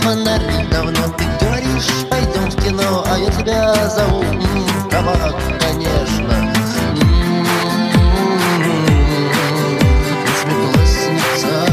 фонарь. Давно ты говоришь, пойдем в кино, а я тебя зову. Кабак, конечно. Восьмиклассница.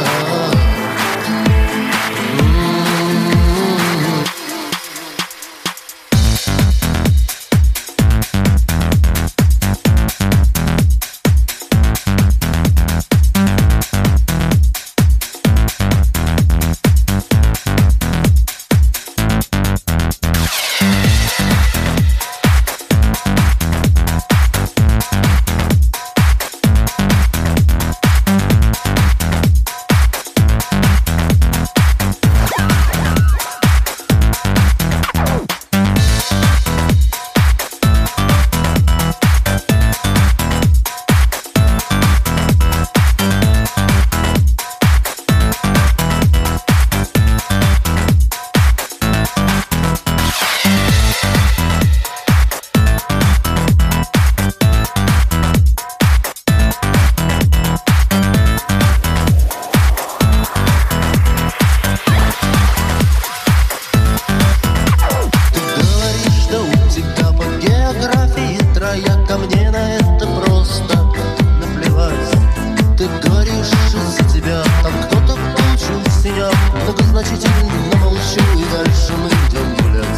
Ко мне на это просто наплевать. Ты говоришь, из-за тебя там кто-то получил синяк. Многозначительно молчу, и дальше мы идем гулять.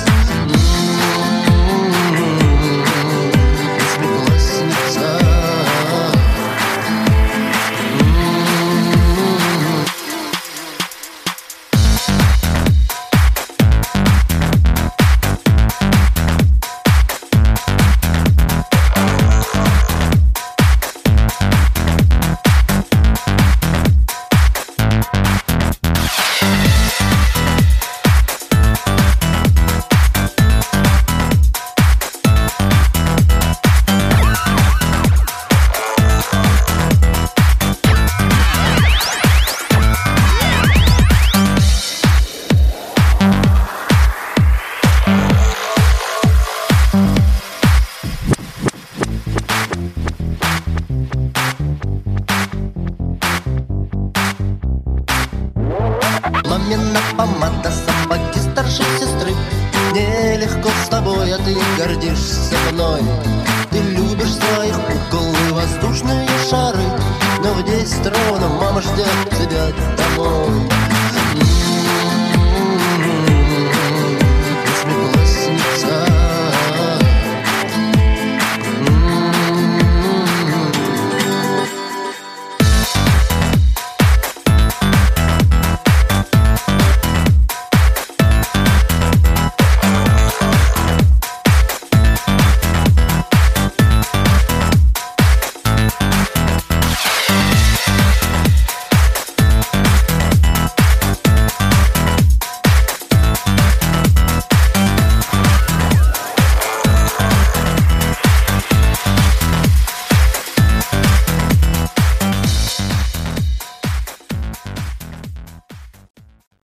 Восьмиклассница. Пламенна помада, сапоги старшей сестры. Нелегко с тобой, а ты гордишься мной. Ты любишь своих кукол и воздушные шары, но в 10 ровно мама ждет тебя домой.